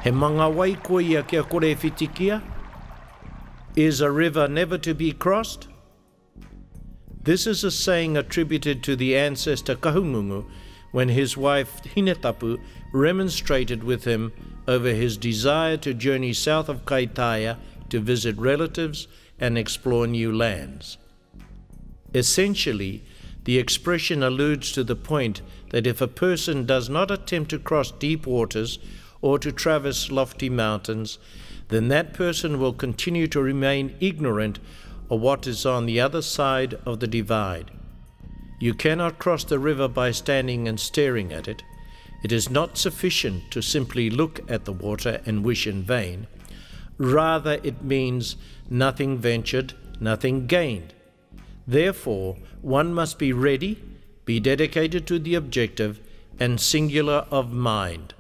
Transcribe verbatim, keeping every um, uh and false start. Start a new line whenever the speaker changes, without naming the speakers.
He manga wai koe ia kia kore whitikia? Is a river never to be crossed? This is a saying attributed to the ancestor Kahungungu when his wife Hinetapu remonstrated with him over his desire to journey south of Kaitaia to visit relatives and explore new lands. Essentially, the expression alludes to the point that if a person does not attempt to cross deep waters or to traverse lofty mountains, then that person will continue to remain ignorant of what is on the other side of the divide. You cannot cross the river by standing and staring at it. It is not sufficient to simply look at the water and wish in vain. Rather, it means nothing ventured, nothing gained. Therefore, one must be ready, be dedicated to the objective, and singular of mind.